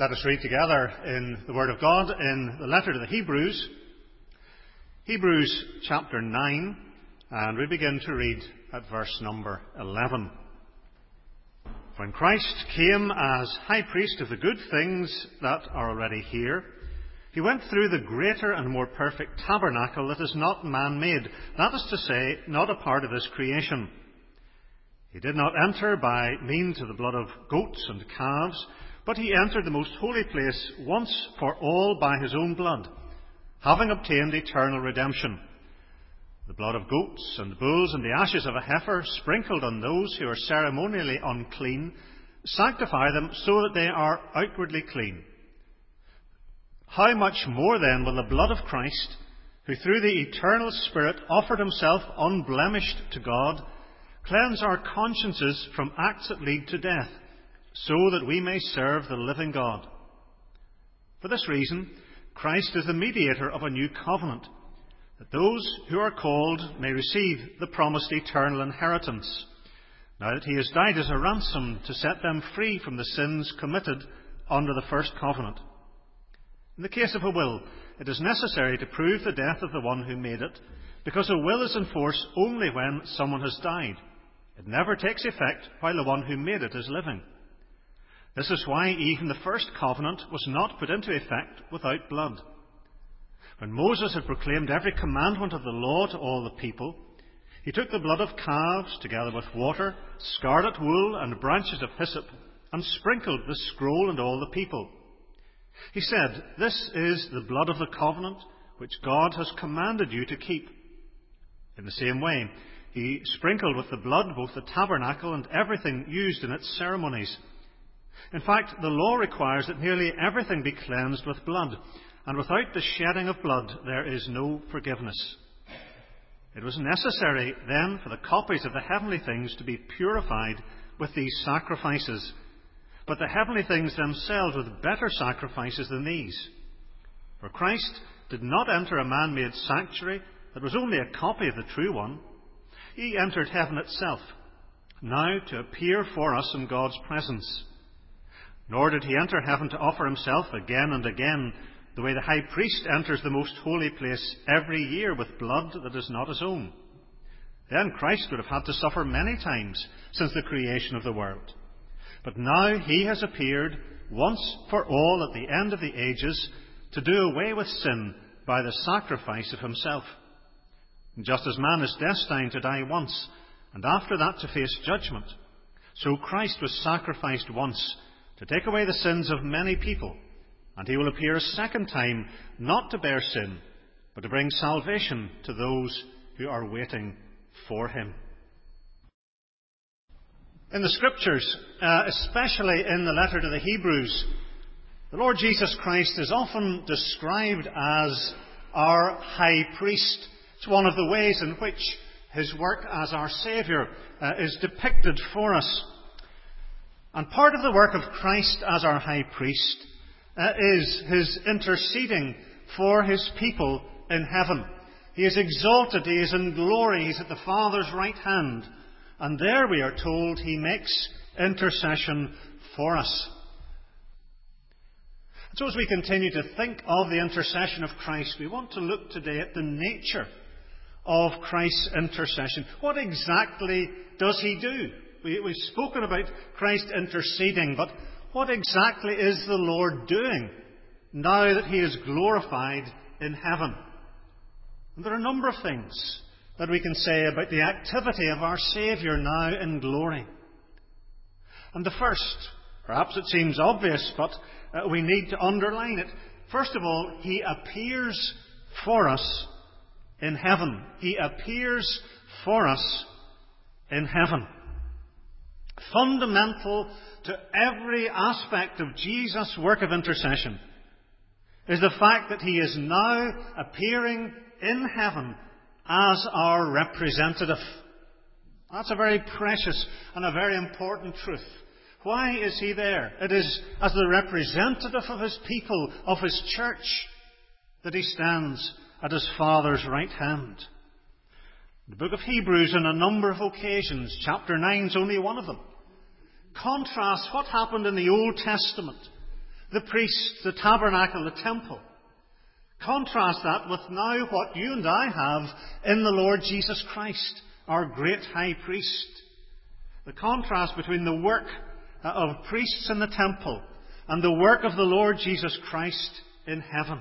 Let us read together in the Word of God in the letter to the Hebrews, Hebrews chapter 9, and we begin to read at verse number 11. When Christ came as high priest of the good things that are already here, he went through the greater and more perfect tabernacle that is not man-made, that is to say, not a part of his creation. He did not enter by means of the blood of goats and calves, but he entered the most holy place once for all by his own blood, having obtained eternal redemption. The blood of goats and bulls and the ashes of a heifer sprinkled on those who are ceremonially unclean sanctify them so that they are outwardly clean. How much more then will the blood of Christ, who through the eternal Spirit offered himself unblemished to God, cleanse our consciences from acts that lead to death, so that we may serve the living God? For this reason, Christ is the mediator of a new covenant, that those who are called may receive the promised eternal inheritance, now that he has died as a ransom to set them free from the sins committed under the first covenant. In the case of a will, it is necessary to prove the death of the one who made it, because a will is in force only when someone has died. It never takes effect while the one who made it is living. This is why even the first covenant was not put into effect without blood. When Moses had proclaimed every commandment of the law to all the people, he took the blood of calves together with water, scarlet wool and branches of hyssop, and sprinkled the scroll and all the people. He said, "This is the blood of the covenant which God has commanded you to keep." In the same way, he sprinkled with the blood both the tabernacle and everything used in its ceremonies. In fact, the law requires that nearly everything be cleansed with blood, and without the shedding of blood there is no forgiveness. It was necessary then for the copies of the heavenly things to be purified with these sacrifices, but the heavenly things themselves with better sacrifices than these. For Christ did not enter a man-made sanctuary that was only a copy of the true one. He entered heaven itself, now to appear for us in God's presence. Nor did he enter heaven to offer himself again and again, the way the high priest enters the most holy place every year with blood that is not his own. Then Christ would have had to suffer many times since the creation of the world. But now he has appeared once for all at the end of the ages to do away with sin by the sacrifice of himself. And just as man is destined to die once, and after that to face judgment, so Christ was sacrificed once to take away the sins of many people, and he will appear a second time, not to bear sin, but to bring salvation to those who are waiting for him. In the Scriptures, especially in the letter to the Hebrews, the Lord Jesus Christ is often described as our high priest. It's one of the ways in which his work as our Saviour is depicted for us. And part of the work of Christ as our high priest is his interceding for his people in heaven. He is exalted, he is in glory, he's at the Father's right hand. And there, we are told, he makes intercession for us. And so as we continue to think of the intercession of Christ, we want to look today at the nature of Christ's intercession. What exactly does he do? We've spoken about Christ interceding, but what exactly is the Lord doing now that he is glorified in heaven? And there are a number of things that we can say about the activity of our Saviour now in glory. And the first, perhaps it seems obvious, but we need to underline it. First of all, he appears for us in heaven. He appears for us in heaven. Fundamental to every aspect of Jesus' work of intercession is the fact that he is now appearing in heaven as our representative. That's a very precious and a very important truth. Why is he there? It is as the representative of his people, of his church, that he stands at his Father's right hand. The book of Hebrews, on a number of occasions, chapter 9 is only one of them, contrasts what happened in the Old Testament, the priest, the tabernacle, the temple. Contrast that with now what you and I have in the Lord Jesus Christ, our great high priest. The contrast between the work of priests in the temple and the work of the Lord Jesus Christ in heaven.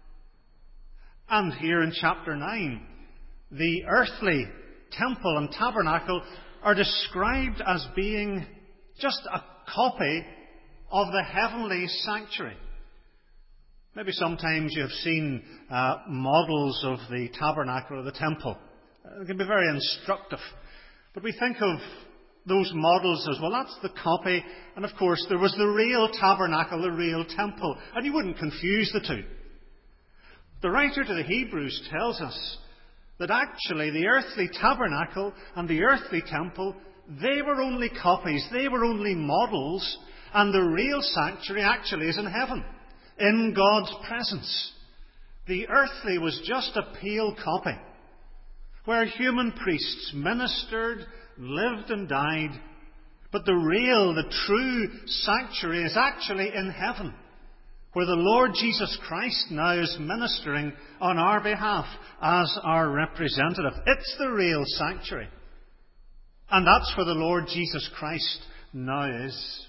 And here in chapter 9, the earthly temple and tabernacle are described as being just a copy of the heavenly sanctuary. Maybe sometimes you have seen models of the tabernacle or the temple. It can be very instructive. But we think of those models as, well, that's the copy. And of course, there was the real tabernacle, the real temple. And you wouldn't confuse the two. The writer to the Hebrews tells us that actually the earthly tabernacle and the earthly temple, they were only copies, they were only models, and the real sanctuary actually is in heaven, in God's presence. The earthly was just a pale copy, where human priests ministered, lived and died, but the real, the true sanctuary is actually in heaven, where the Lord Jesus Christ now is ministering on our behalf as our representative. It's the real sanctuary. And that's where the Lord Jesus Christ now is.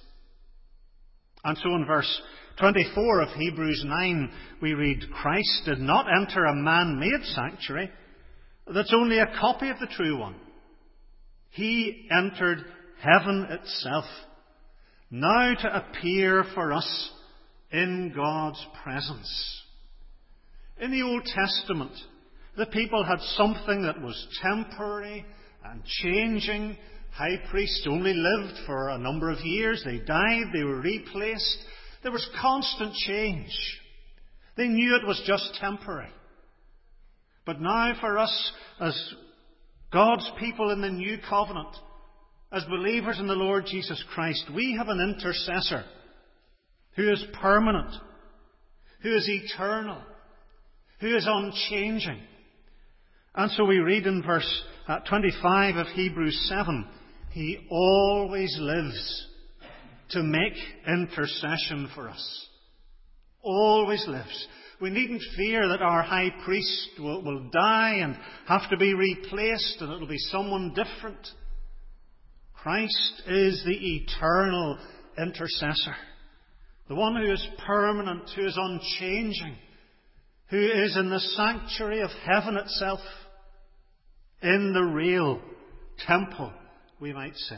And so in verse 24 of Hebrews 9, we read, Christ did not enter a man-made sanctuary that's only a copy of the true one. He entered heaven itself, now to appear for us in God's presence. In the Old Testament, the people had something that was temporary and changing. High priests only lived for a number of years. They died. They were replaced. There was constant change. They knew it was just temporary. But now for us, as God's people in the new covenant, as believers in the Lord Jesus Christ, we have an intercessor who is permanent, who is eternal, who is unchanging. And so we read in verse 25 of Hebrews 7, He always lives to make intercession for us. Always lives. We needn't fear that our high priest will die and have to be replaced and it'll be someone different. Christ is the eternal intercessor. The one who is permanent, who is unchanging, who is in the sanctuary of heaven itself, in the real temple, we might say.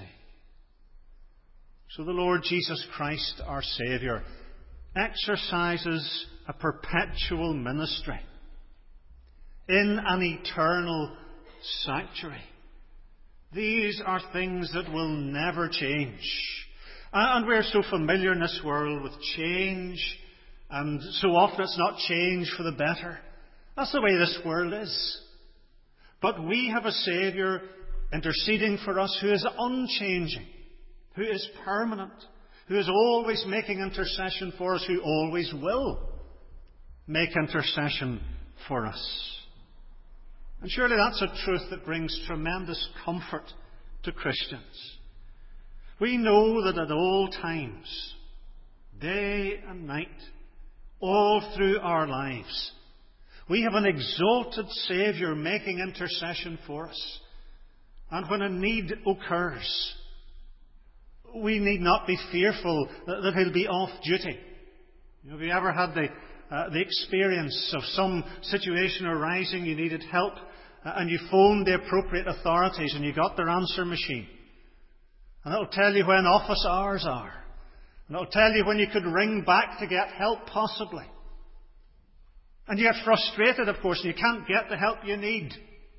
So the Lord Jesus Christ, our Saviour, exercises a perpetual ministry in an eternal sanctuary. These are things that will never change. And we're so familiar in this world with change, and so often it's not change for the better. That's the way this world is. But we have a Saviour interceding for us who is unchanging, who is permanent, who is always making intercession for us, who always will make intercession for us. And surely that's a truth that brings tremendous comfort to Christians. We know that at all times, day and night, all through our lives, we have an exalted Saviour making intercession for us. And when a need occurs, we need not be fearful that He'll be off duty. Have you ever had the experience of some situation arising, you needed help, and you phoned the appropriate authorities and you got their answer machine? And it'll tell you when office hours are. And it'll tell you when you could ring back to get help possibly. And you get frustrated, of course, and you can't get the help you need.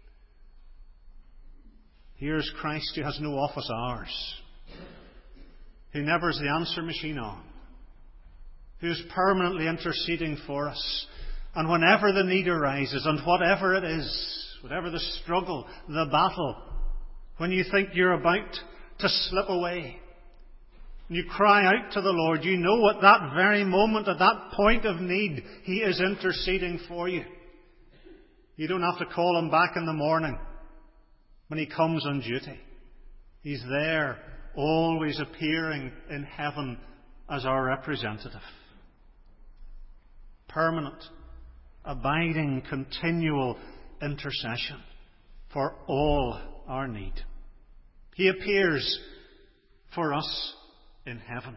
Here's Christ who has no office hours, who never has the answer machine on, who is permanently interceding for us. And whenever the need arises, and whatever it is, whatever the struggle, the battle, when you think you're about to slip away, and you cry out to the Lord, you know at that very moment, at that point of need, He is interceding for you. You don't have to call Him back in the morning when He comes on duty. He's there, always appearing in heaven as our representative. permanent, abiding, continual intercession for all our need. He appears for us in heaven.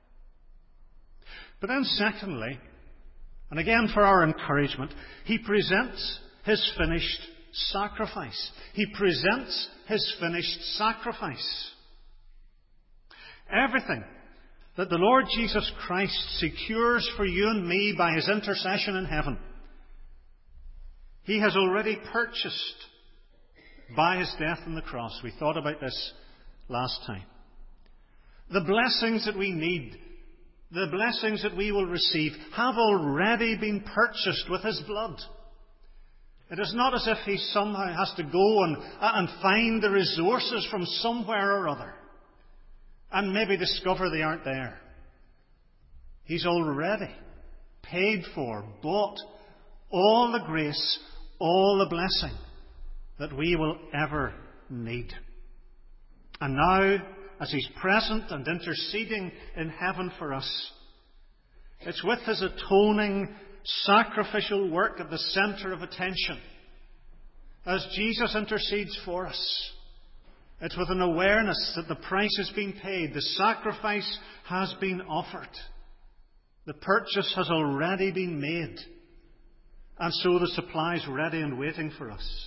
But then secondly, and again for our encouragement, He presents His finished sacrifice. He presents His finished sacrifice. Everything that the Lord Jesus Christ secures for you and me by His intercession in heaven, He has already purchased by His death on the cross. We thought about this last time. The blessings that we need, the blessings that we will receive, have already been purchased with His blood. It is not as if He somehow has to go and find the resources from somewhere or other and maybe discover they aren't there. He's already paid for, bought all the grace, all the blessing that we will ever need. And now, as He's present and interceding in heaven for us, it's with His atoning, sacrificial work at the centre of attention. As Jesus intercedes for us, it's with an awareness that the price has been paid, the sacrifice has been offered, the purchase has already been made, and so the supply is ready and waiting for us.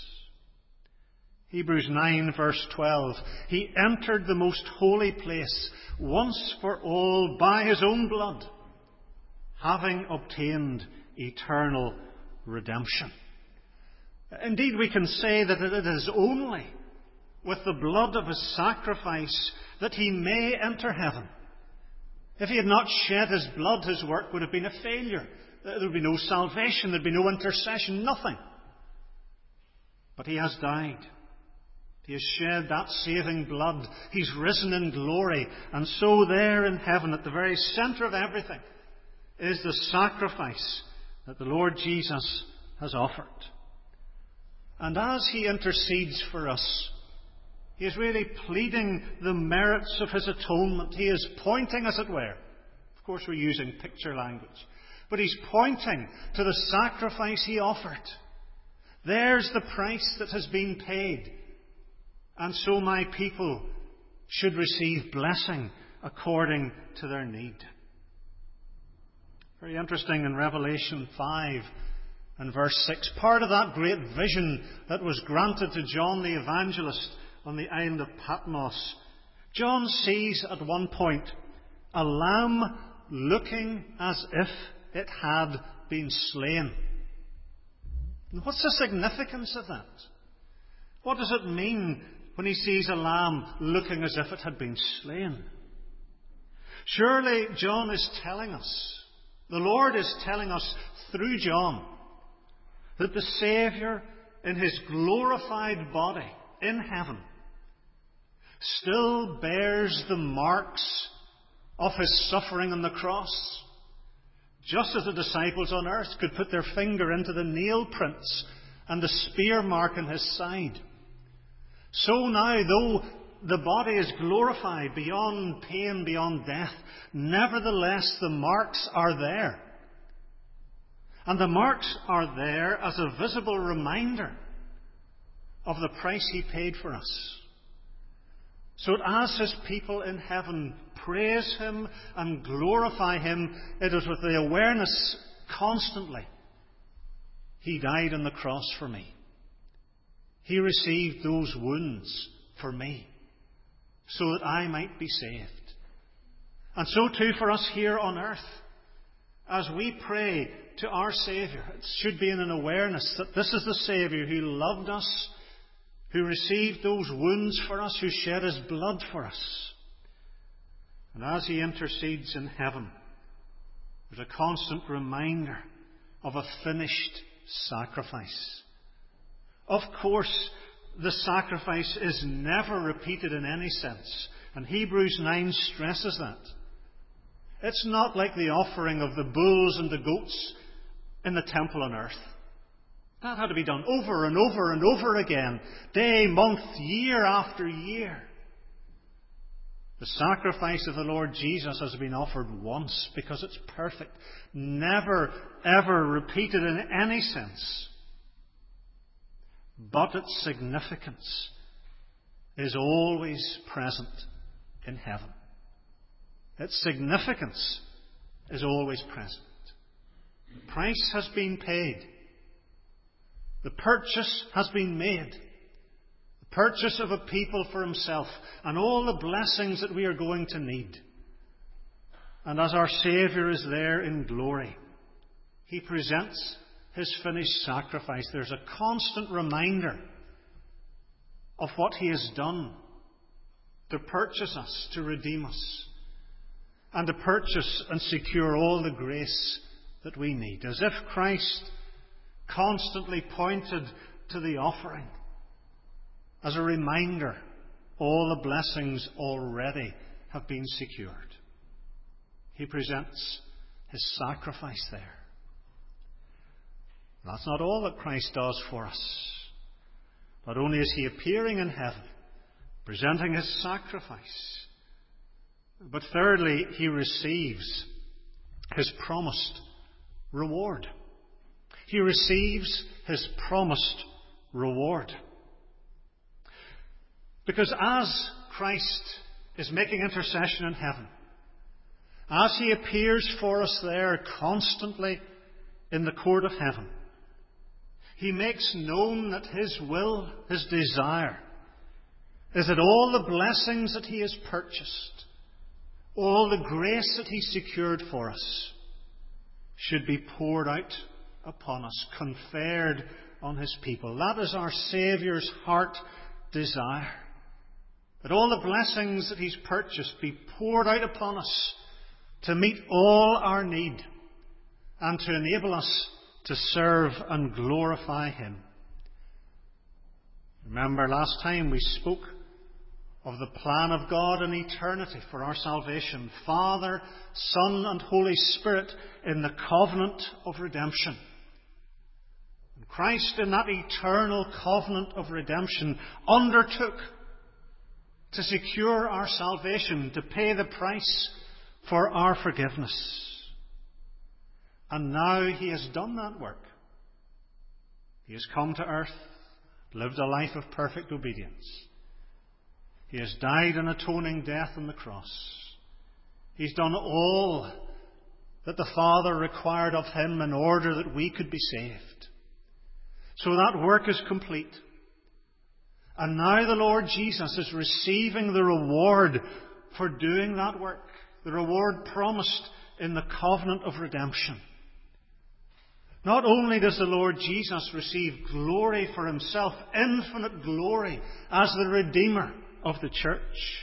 Hebrews 9 verse 12. He entered the most holy place once for all by His own blood, having obtained eternal redemption. Indeed, we can say that it is only with the blood of His sacrifice that He may enter heaven. If He had not shed His blood, His work would have been a failure. There would be no salvation, there would be no intercession, nothing. But He has died. He has shed that saving blood. He's risen in glory. And so there in heaven, at the very centre of everything, is the sacrifice that the Lord Jesus has offered. And as He intercedes for us, He is really pleading the merits of His atonement. He is pointing, as it were. Of course, we're using picture language. But He's pointing to the sacrifice He offered. There's the price that has been paid. And so my people should receive blessing according to their need. Very interesting in Revelation 5 and verse 6. Part of that great vision that was granted to John the Evangelist on the island of Patmos. John sees at one point a lamb looking as if it had been slain. And what's the significance of that? What does it mean when he sees a lamb looking as if it had been slain? Surely John is telling us, the Lord is telling us through John, that the Saviour in His glorified body in heaven still bears the marks of His suffering on the cross, just as the disciples on earth could put their finger into the nail prints and the spear mark in His side. So now, though the body is glorified beyond pain, beyond death, nevertheless the marks are there. And the marks are there as a visible reminder of the price He paid for us. So that as His people in heaven praise Him and glorify Him, it is with the awareness constantly, He died on the cross for me. He received those wounds for me, so that I might be saved. And so too for us here on earth, as we pray to our Saviour, it should be in an awareness that this is the Saviour who loved us, who received those wounds for us, who shed His blood for us. And as He intercedes in heaven, there's a constant reminder of a finished sacrifice. Of course, the sacrifice is never repeated in any sense, and Hebrews 9 stresses that. It's not like the offering of the bulls and the goats in the temple on earth. That had to be done over and over and over again, day, month, year after year. The sacrifice of the Lord Jesus has been offered once because it's perfect, never, ever repeated in any sense. But its significance is always present in heaven. Its significance is always present. The price has been paid. The purchase has been made. The purchase of a people for himself and all the blessings that we are going to need. And as our Saviour is there in glory, he presents his finished sacrifice. There's a constant reminder of what he has done to purchase us, to redeem us, and to purchase and secure all the grace that we need. As if Christ constantly pointed to the offering as a reminder, all the blessings already have been secured. He presents his sacrifice there. That's not all that Christ does for us. Not only is he appearing in heaven, presenting his sacrifice, but thirdly, he receives his promised reward. He receives his promised reward. Because as Christ is making intercession in heaven, as he appears for us there constantly in the court of heaven, he makes known that his will, his desire, is that all the blessings that he has purchased, all the grace that he secured for us, should be poured out upon us, conferred on his people. That is our Saviour's heart desire. That all the blessings that he's purchased be poured out upon us to meet all our need and to enable us to serve and glorify him. Remember last time we spoke of the plan of God in eternity for our salvation. Father, Son, and Holy Spirit in the covenant of redemption. And Christ in that eternal covenant of redemption undertook to secure our salvation, to pay the price for our forgiveness. And now he has done that work. He has come to earth, lived a life of perfect obedience. He has died an atoning death on the cross. He's done all that the Father required of him in order that we could be saved. So that work is complete. And now the Lord Jesus is receiving the reward for doing that work. The reward promised in the covenant of redemption. Not only does the Lord Jesus receive glory for himself, infinite glory as the Redeemer of the church,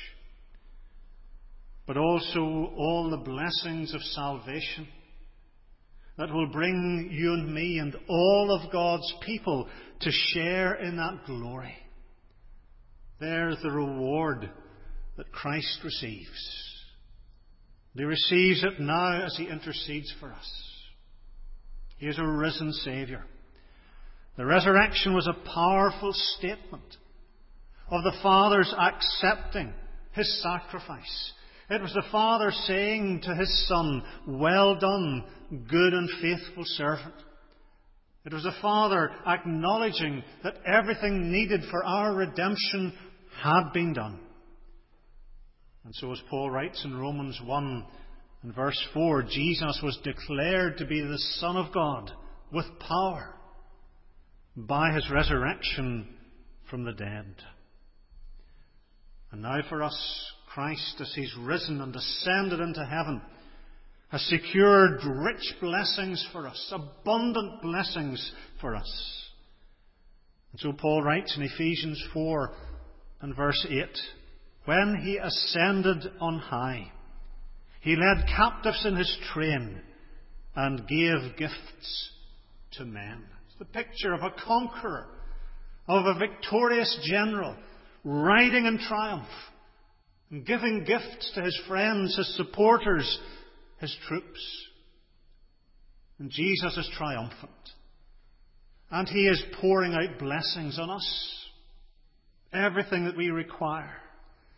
but also all the blessings of salvation that will bring you and me and all of God's people to share in that glory. There's the reward that Christ receives. He receives it now as he intercedes for us. He is a risen Saviour. The resurrection was a powerful statement of the Father's accepting his sacrifice. It was the Father saying to his Son, "Well done, good and faithful servant." It was the Father acknowledging that everything needed for our redemption had been done. And so as Paul writes in Romans 1 and verse 4, Jesus was declared to be the Son of God with power by his resurrection from the dead. And now for us, Christ, as he's risen and ascended into heaven, has secured rich blessings for us, abundant blessings for us. And so Paul writes in Ephesians 4 and verse 8, when he ascended on high, he led captives in his train and gave gifts to men. It's the picture of a conqueror, of a victorious general, riding in triumph and giving gifts to his friends, his supporters, his troops. And Jesus is triumphant. And he is pouring out blessings on us. Everything that we require.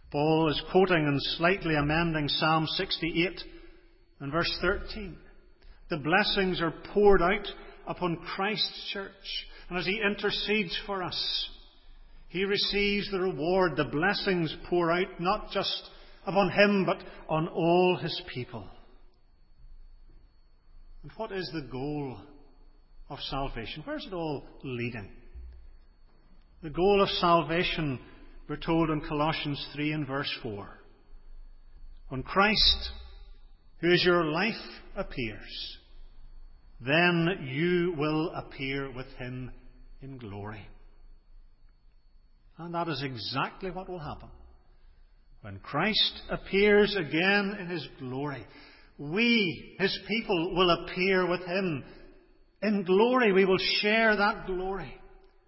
Paul is quoting and slightly amending Psalm 68 and verse 13. The blessings are poured out upon Christ's church, and as he intercedes for us, he receives the reward. The blessings pour out not just upon him, but on all his people. And what is the goal of salvation? Where is it all leading? The goal of salvation, we're told in Colossians 3 and verse 4. When Christ, who is your life, appears, then you will appear with him in glory. And that is exactly what will happen. When Christ appears again in his glory, we, his people, will appear with him in glory. We will share that glory.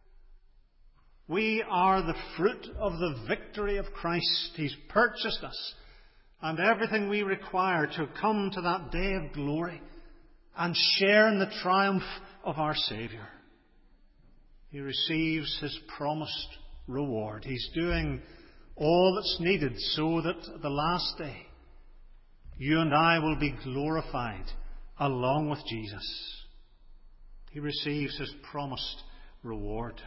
We are the fruit of the victory of Christ. He's purchased us and everything we require to come to that day of glory and share in the triumph of our Saviour. He receives his promised reward. He's doing all that's needed so that the last day you and I will be glorified along with Jesus. He receives his promised reward.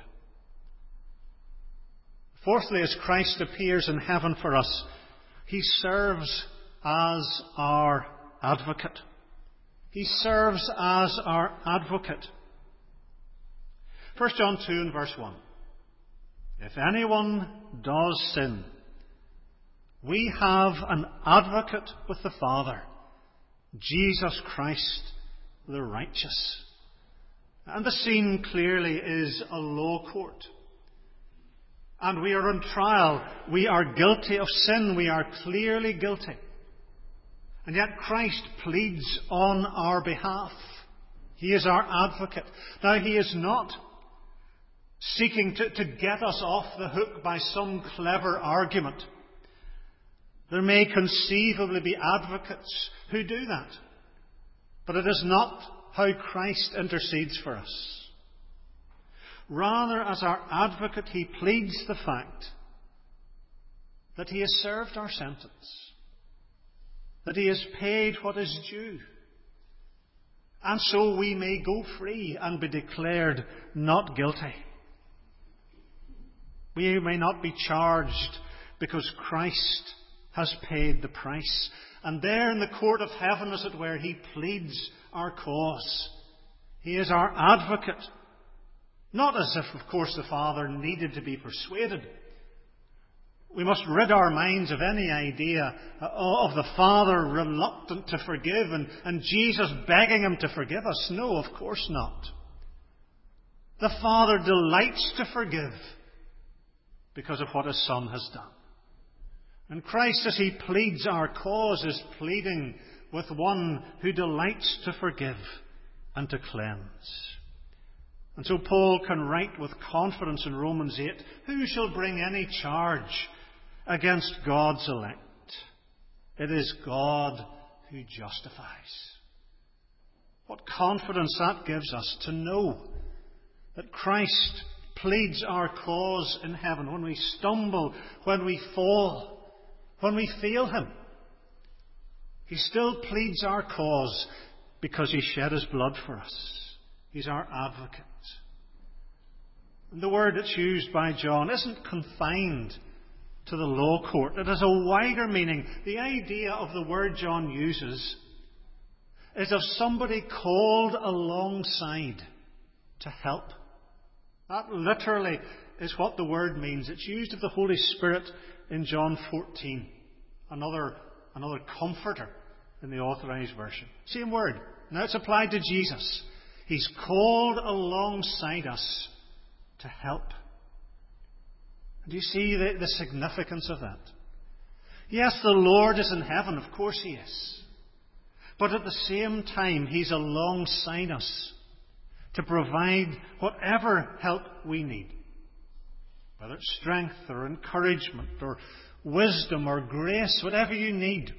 Fourthly, as Christ appears in heaven for us, he serves as our advocate. He serves as our advocate. 1 John 2 and verse 1. If anyone does sin, we have an advocate with the Father, Jesus Christ the righteous. And the scene clearly is a law court. And we are on trial. We are guilty of sin. We are clearly guilty. And yet Christ pleads on our behalf. He is our advocate. Now, he is not seeking to get us off the hook by some clever argument. There may conceivably be advocates who do that. But it is not how Christ intercedes for us. Rather, as our advocate, he pleads the fact that he has served our sentence, that he has paid what is due, and so we may go free and be declared not guilty. We may not be charged because Christ has paid the price. And there in the court of heaven, as it were, he pleads our cause. He is our advocate. Not as if, of course, the Father needed to be persuaded. We must rid our minds of any idea of the Father reluctant to forgive and Jesus begging him to forgive us. No, of course not. The Father delights to forgive because of what his Son has done. And Christ, as he pleads our cause, is pleading with one who delights to forgive and to cleanse. And so Paul can write with confidence in Romans 8, who shall bring any charge against God's elect? It is God who justifies. What confidence that gives us to know that Christ pleads our cause in heaven when we stumble, when we fall, when we fail him. He still pleads our cause because he shed his blood for us. He's our advocate. And the word that's used by John isn't confined to the law court. It has a wider meaning. The idea of the word John uses is of somebody called alongside to help. That literally is what the word means. It's used of the Holy Spirit in John 14. Another comforter in the Authorized Version. Same word. Now it's applied to Jesus. He's called alongside us to help. Do you see the significance of that? Yes, the Lord is in heaven. Of course he is. But at the same time, he's alongside us to provide whatever help we need. Whether it's strength or encouragement or wisdom or grace, whatever you need.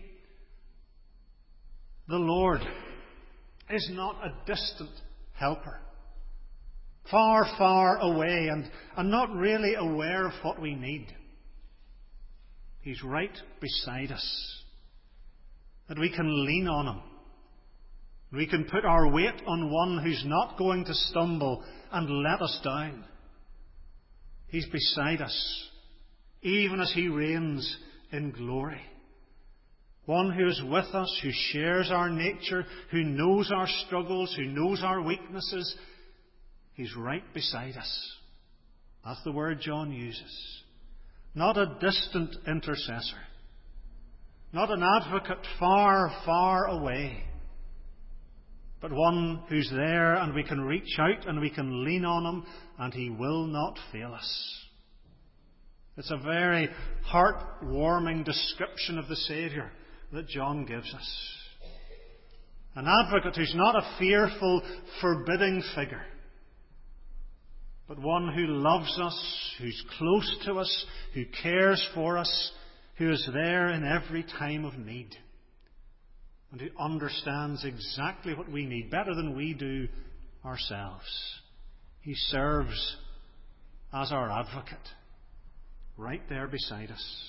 The Lord is not a distant helper. Far, far away and not really aware of what we need. He's right beside us. That we can lean on Him. We can put our weight on one who's not going to stumble and let us down. He's beside us, even as He reigns in glory. One who is with us, who shares our nature, who knows our struggles, who knows our weaknesses. He's right beside us. That's the word John uses. Not a distant intercessor. Not an advocate far, far away. But one who's there and we can reach out and we can lean on Him and He will not fail us. It's a very heart-warming description of the Saviour that John gives us. An advocate who's not a fearful, forbidding figure, but one who loves us, who's close to us, who cares for us, who is there in every time of need, and who understands exactly what we need better than we do ourselves. He serves as our advocate, right there beside us.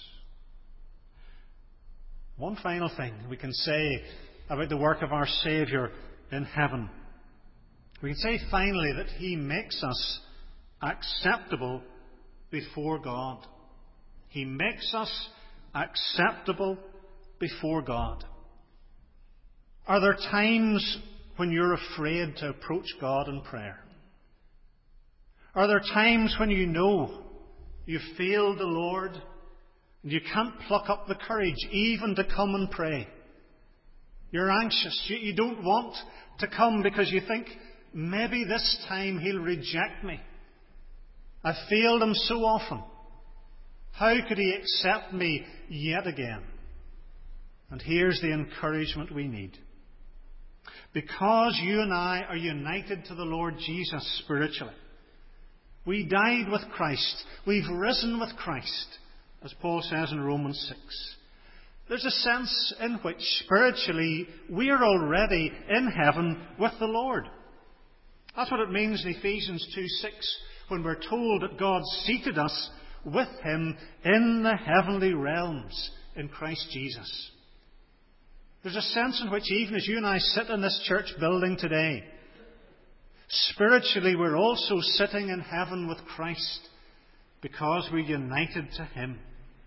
One final thing we can say about the work of our Saviour in heaven. We can say finally that He makes us acceptable before God. He makes us acceptable before God. Are there times when you're afraid to approach God in prayer? Are there times when you know you've failed the Lord and you can't pluck up the courage even to come and pray? You're anxious. You don't want to come because you think, maybe this time He'll reject me. I've failed Him so often. How could He accept me yet again? And here's the encouragement we need. Because you and I are united to the Lord Jesus spiritually, we died with Christ. We've risen with Christ, as Paul says in Romans 6. There's a sense in which spiritually we are already in heaven with the Lord. That's what it means in Ephesians 2:6 when we're told that God seated us with Him in the heavenly realms in Christ Jesus. There's a sense in which even as you and I sit in this church building today, spiritually we're also sitting in heaven with Christ because we're united to Him.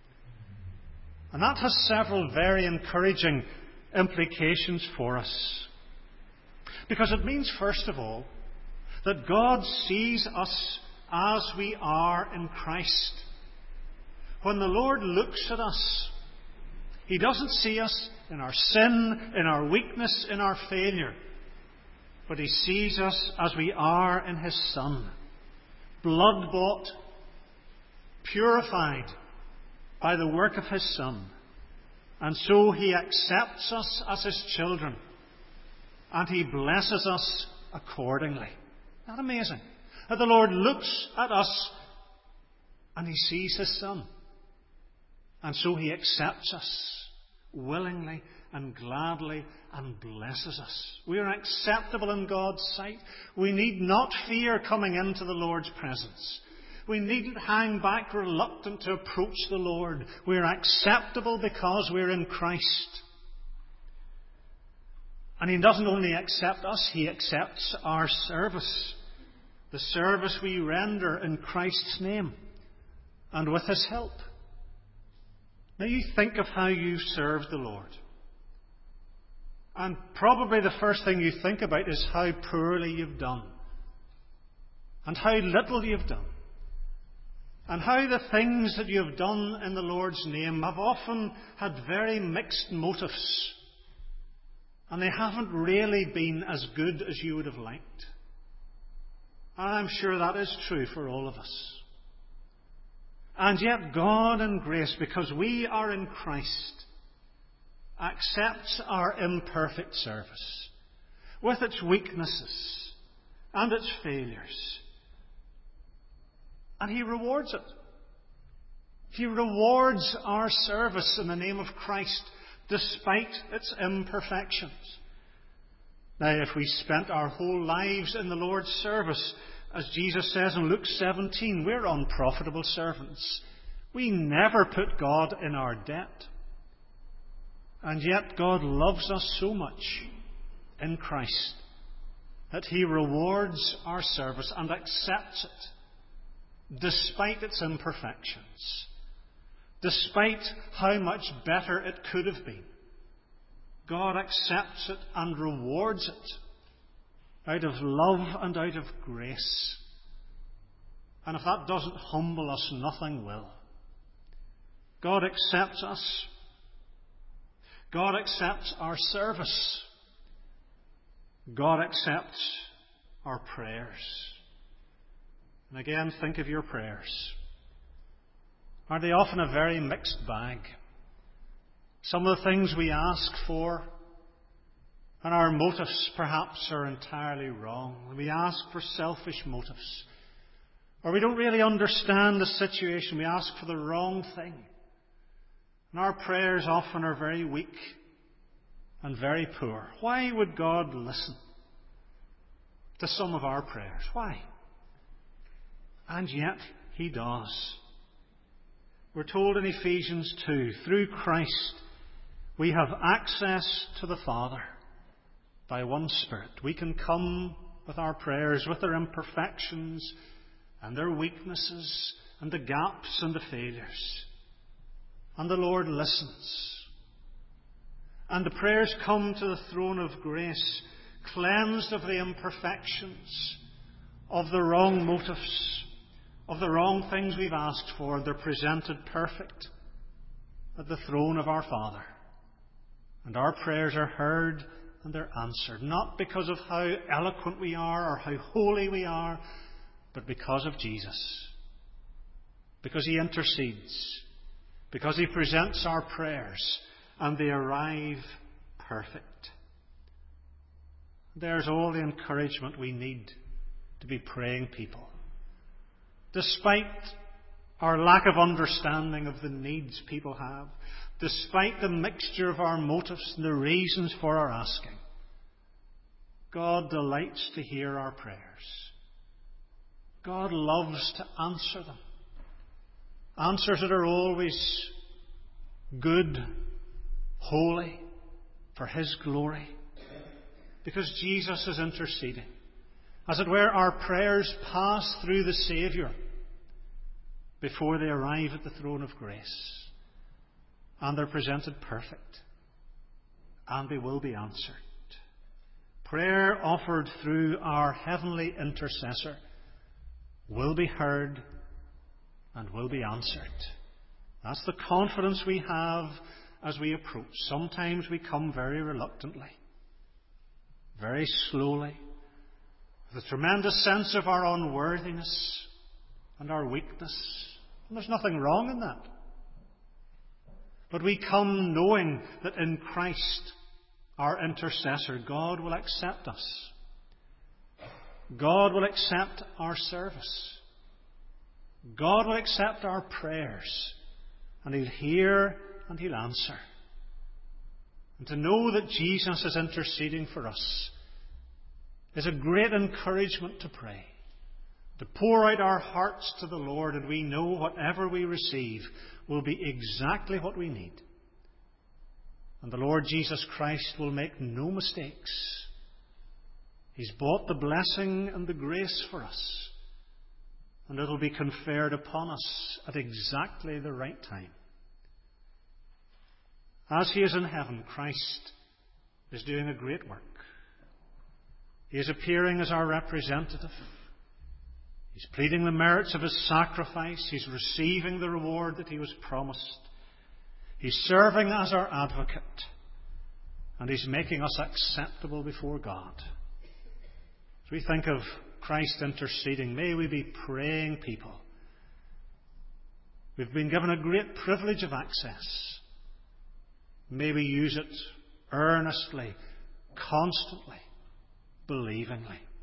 And that has several very encouraging implications for us. Because it means, first of all, that God sees us as we are in Christ. When the Lord looks at us, He doesn't see us in our sin, in our weakness, in our failure. But He sees us as we are in His Son. Blood-bought, purified by the work of His Son. And so He accepts us as His children. And He blesses us accordingly. Isn't that amazing? That the Lord looks at us and He sees His Son. And so He accepts us willingly and gladly and blesses us. We are acceptable in God's sight. We need not fear coming into the Lord's presence. We needn't hang back reluctant to approach the Lord. We are acceptable because we're in Christ. And He doesn't only accept us, He accepts our service. The service we render in Christ's name and with His help. Now you think of how you've served the Lord. And probably the first thing you think about is how poorly you've done. And how little you've done. And how the things that you have done in the Lord's name have often had very mixed motives. And they haven't really been as good as you would have liked. And I'm sure that is true for all of us. And yet God in grace, because we are in Christ, accepts our imperfect service with its weaknesses and its failures. And He rewards it. He rewards our service in the name of Christ despite its imperfections. Now, if we spent our whole lives in the Lord's service, as Jesus says in Luke 17, we're unprofitable servants. We never put God in our debt. And yet God loves us so much in Christ that He rewards our service and accepts it, despite its imperfections, despite how much better it could have been. God accepts it and rewards it out of love and out of grace. And if that doesn't humble us, nothing will. God accepts us. God accepts our service. God accepts our prayers. And again, think of your prayers. Are they often a very mixed bag? Some of the things we ask for, and our motives perhaps are entirely wrong. We ask for selfish motives. Or we don't really understand the situation. We ask for the wrong thing. And our prayers often are very weak and very poor. Why would God listen to some of our prayers? Why? And yet He does. We're told in Ephesians 2, through Christ, we have access to the Father by one Spirit. We can come with our prayers, with their imperfections and their weaknesses and the gaps and the failures. And the Lord listens. And the prayers come to the throne of grace, cleansed of the imperfections, of the wrong motives, of the wrong things we've asked for. They're presented perfect at the throne of our Father. And our prayers are heard and they're answered, not because of how eloquent we are or how holy we are, but because of Jesus. Because He intercedes. Because He presents our prayers and they arrive perfect. There's all the encouragement we need to be praying people. Despite our lack of understanding of the needs people have, despite the mixture of our motives and the reasons for our asking, God delights to hear our prayers. God loves to answer them. Answers that are always good, holy, for His glory. Because Jesus is interceding. As it were, our prayers pass through the Saviour before they arrive at the throne of grace. And they're presented perfect. And they will be answered. Prayer offered through our heavenly intercessor will be heard and will be answered. That's the confidence we have as we approach. Sometimes we come very reluctantly, very slowly, with a tremendous sense of our unworthiness and our weakness. And there's nothing wrong in that. But we come knowing that in Christ, our intercessor, God will accept us. God will accept our service. God will accept our prayers. And He'll hear and He'll answer. And to know that Jesus is interceding for us is a great encouragement to pray. To pour out our hearts to the Lord, and we know whatever we receive will be exactly what we need. And the Lord Jesus Christ will make no mistakes. He's bought the blessing and the grace for us. And it'll be conferred upon us at exactly the right time. As He is in heaven, Christ is doing a great work. He is appearing as our representative. He's pleading the merits of His sacrifice. He's receiving the reward that He was promised. He's serving as our advocate. And He's making us acceptable before God. As we think of Christ interceding, may we be praying people. We've been given a great privilege of access. May we use it earnestly, constantly, believingly.